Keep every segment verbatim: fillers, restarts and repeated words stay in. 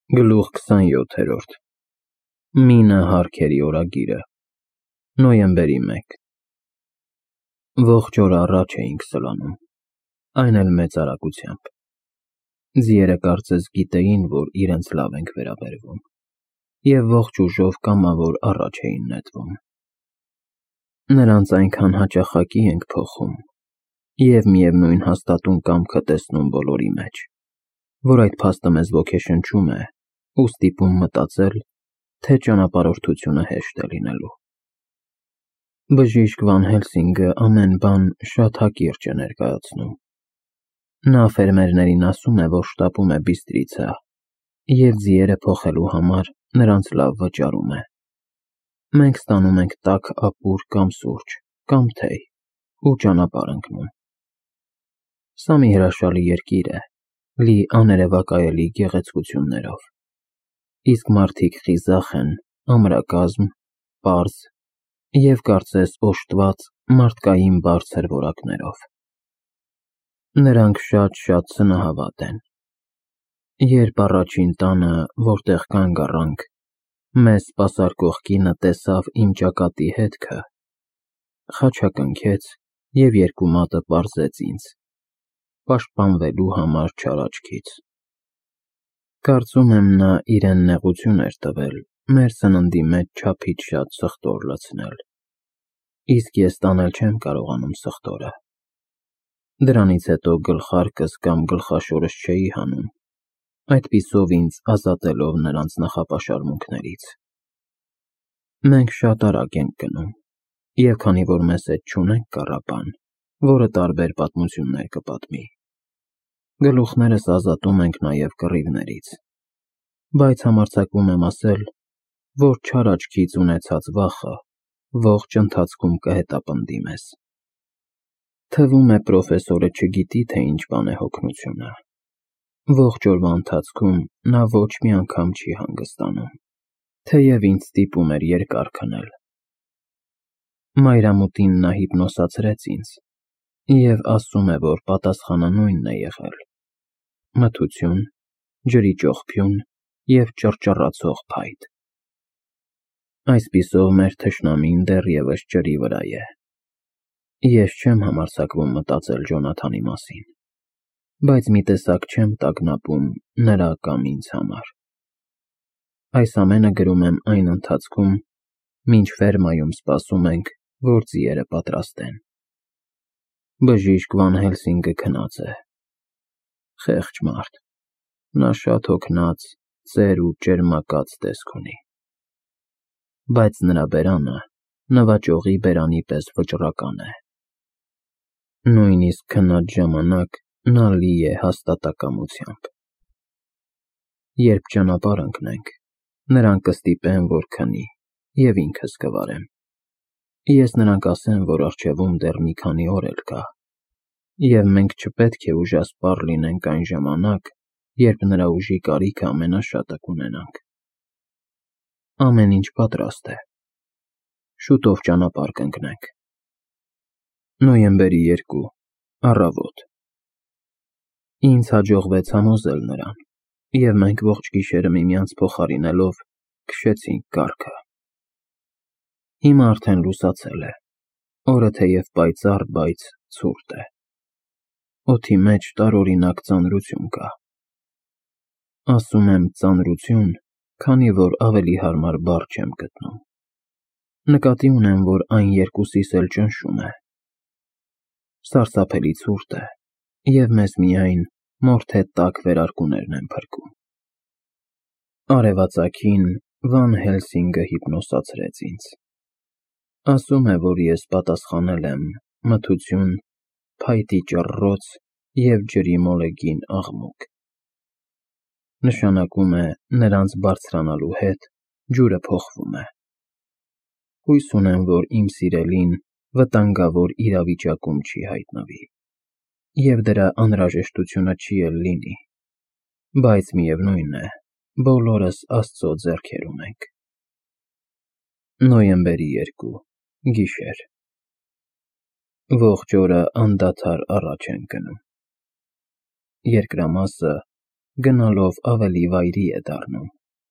Գլուխ քսանյոթերորդ Մինը հարքերի օրագիրը Նոյեմբերի մեկ Ողջ օրը առաջ էինք սլանում, այն էլ մեծ արագությամբ։ Ձիերը կարծես գիտեին, որ իրենց լավ ենք վերաբերվում, և ողջ ուժով կամավոր առաջ էին նետվում։ Նրանց այնքան հաճախակի ենք փոխում, և միևնույն հաստատուն կամքը տեսնում բոլորի մեջ, որ այդ փաստը մեզ ոգեշնչում է ու ստիպում մտածել, թե ճանապարհորդությունը հեշտ է լինելու։ Բժիշկ Վան Հելսինգը ամեն բան շատ հակիրճ է ներկայացնում։ Նա ֆերմերներին ասում է, որ շտապում է Բիստրիցա, և ձիերը փոխելու համար նրանց լավ վճարում է։ Մենք ստանում ենք տաք ապուր կամ սուրճ, կամ թեյ ու ճանապարհ ընկնում։ Սա մի հրաշալի երկիր է, լի աներևակայելի գեղեցկություններով, իսկ մարդիկ խիզախ են, ամրակազմ, պարզ և կարծես օժտված մարդկային բարձր որակներով։ Նրանք շատ-շատ սնահավատ են։ Երբ առաջին տանը, որտեղ կանգ առանք, մեզ սպասարկող կինը տեսավ իմ ճակատի հետքը, խաչակնքեց և երկու մատը պարզեց ինձ, պաշտպանվելու համար չար աչքից։ Կարծում եմ, նա իրեն նեղություն էր տվել մեր սննդի մեջ չափից շատ սխտոր լցնել, իսկ ես տանել չեմ կարողանում սխտորը։ Դրանից հետո գլխարկս կամ գլխաշորս չէի հանում, այդպիսով ինձ ազատելով նրանց նախապաշարմունքներից։ Մենք շատ արագ ենք գնում, և քանի որ մեզ հետ չունենք կառապան, որը տարբեր պատմություններ կպատմի, գլուխներս ազատում ենք նաև կռիվներից, բայց համարձակվում եմ ասել, որ չար աչքից ունեցած վախը ողջ ընթացքում կհետապնդի մեզ։ Թվում է պրոֆեսորը չգիտի, թե ինչ բան է հոգնությունը։ Ողջ օրվա ընթացքում նա ոչ մի անգամ չի հանգստանում, թեև ինձ ստիպում էր երկար քնել։ Մայրամուտին նա հիպնոսացրեց ինձ և ասում է, որ պատասխանը նույնն է եղել՝ մթություն, ջրի ճողփյուն և ճռճռացող փայտ։ Այսպիսով մեր թշնամին դեռևս ջրի վրա է։ Ես չեմ համարձակվում մտածել Ջոնաթանի մասին, բայց մի տեսակ չեմ տագնապում նրա կամ ինձ համար։ Այս ամենը գրում եմ այն ընթացքում, մինչ ֆերմայում սպասում ենք, որ ձիերը պատրաստեն։ Բժիշկ Վան Հելսինգը քնած է։ Խեղճ մարդ, նա շատ հոգնած, ծեր ու ճերմակած տեսք ունի, բայց նրա բերանը նվաճողի բերանի պես վճռական է։ Նույնիսկ քնած ժամանակ նա լի է հաստատակամությամբ։ Երբ ճանապարհ ընկնենք, նրան կստիպեմ, որ քնի, և ինքս կվարեմ։ Ես նրան կասեմ, որ առջևում դեռ մի քանի օր էլ կա, և մենք չպետք է ուժասպառ լինենք այն ժամանակ, երբ նրա ուժի կարիքը ամենաշատը կունենանք։ Ամեն ինչ պատրաստ է։ Շուտով ճանապարհ կընկնենք։ Նոյեմբերի երկու Առավոտ Ինձ հաջողվեց համոզել նրան, և մենք ողջ գիշերը միմյանց փոխարինելով քշեցինք կառքը։ Հիմա արդեն լուսացել է, օրը թեև պայծառ, բայց ցուրտ է։ Օդի մեջ տարօրինակ ծանրություն կա։ Ասում եմ ծանրություն, քանի որ ավելի հարմար բառ չեմ գտնում։ Նկատի ունեմ, որ այն երկուսիս էլ ճնշում է։ Սարսափելի ցուրտ է, և մեզ միայն մորթե տաք վերարկուներն են փրկում։ Արևածագին Վան Հելսինգը հիպնոսացրեց ինձ։ Ասում է, որ ես պատասխանել եմ մթություն, փայտի ճռռոց և ջրի մոլեգին աղմուկ։ Նշանակում է նրանց բարձրանալու հետ ջուրը փոխվում է։ Հույս ունեմ, որ իմ սիրելին վտանգավոր իրավիճակում չի հայտնվի, և դրա անհրաժեշտությունը չի էլ լինի, բայց միևնույն է, բոլորս Աստծո ձեռքերում ենք։ Նոյեմբերի երկու Գիշեր Ողջ օրը անդադար առաջ ենք գնում։ Երկրամասը գնալով ավելի վայրի է դառնում,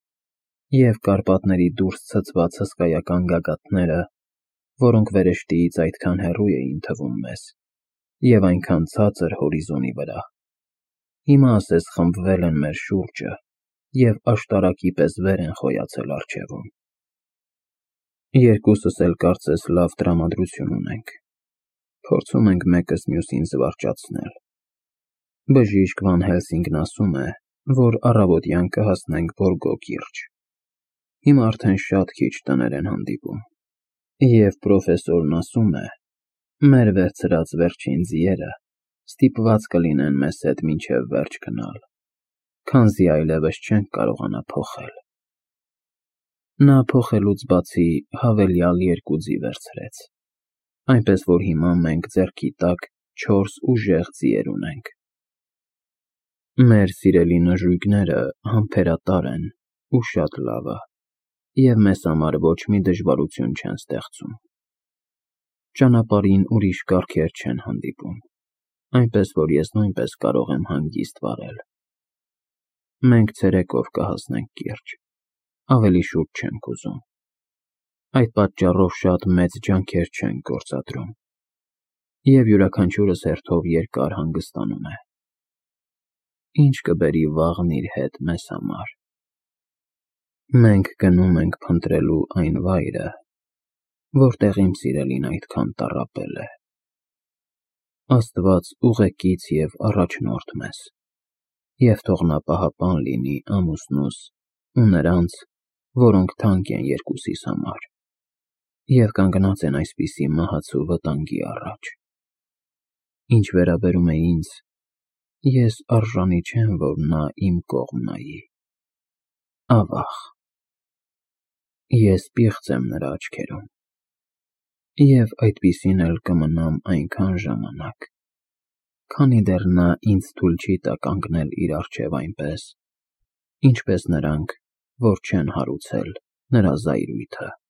և Կարպատների դուրս ցցված հսկայական գագաթները, որոնք վերեշտիից այդքան հեռու էին թվում մեզ, և այնքան ցածր հորիզոնի վրա, հիմա ասես խմբվել են մեր շուրջը և աշտարակի պես վեր են խոյացել առջևում։ Երկուսս էլ կարծես լավ տրամադրություն ունենք, փորձում ենք մեկս մյուսին զվարճացնել։ Բժիշկ Վան Հելսինգն ասում է, որ առավոտյան կհասնենք Բորգո կիրճ, հիմա արդեն շատ քիչ տներ են հանդիպում, և պրոֆեսորն ասում է, մեր վերցրած վերջին ձիերը ստիպված կլինեն մեզ հետ մինչև վերջ գնալ, քանզի այլևս չենք կարողանա փոխել։ Նա փոխելուց բացի հավելյալ երկու ձի վերցրեց, այնպես որ հիմա մենք ձեռքի տակ չորս ուժեղ ձիեր ունենք։ Մեր սիրելի նժույգները համբերատար են ու շատ լավը, և մեզ համար ոչ մի դժվարություն չեն ստեղծում։ Ճանապարհին ուրիշ կառքեր չեն հանդիպում, այնպես որ ես նույնպես կարող եմ հանգիստ վարել։ Մենք ցերեկով կհասնենք կիրճ, ավելի շուտ չենք ուզում, այդ պատճառով շատ մեծ ջանքեր չենք գործադրում, և յուրաքանչյուրս հերթով երկար հանգստանում է։ Ինչ կբերի վաղն իր հետ մեզ համար։ Մենք գնում ենք փնտրելու այն վայրը, որտեղ իմ սիրելին այդքան տառապել է։ Աստված ուղեկից և առաջնորդ մեզ, և թող նա պահապան լինի ամուսնուս ու նրանց, որոնք թանկ են երկուսիս համար, և կանգնած են այսպիսի մահացու վտանգի առաջ։ Ինչ վերաբերում է ինձ, ես արժանի չեմ, որ նա իմ կողմ նայի։ Ավաղ, ես պիղծ եմ նրա աչքերում, և այդպիսին էլ կմնամ այնքան ժամանակ, քանի դեռ նա ինձ թույլ չի տա կանգնել իր առջև այնպես, ինչպես նրանք, որ չեն հարուցել նրա զայրույթը։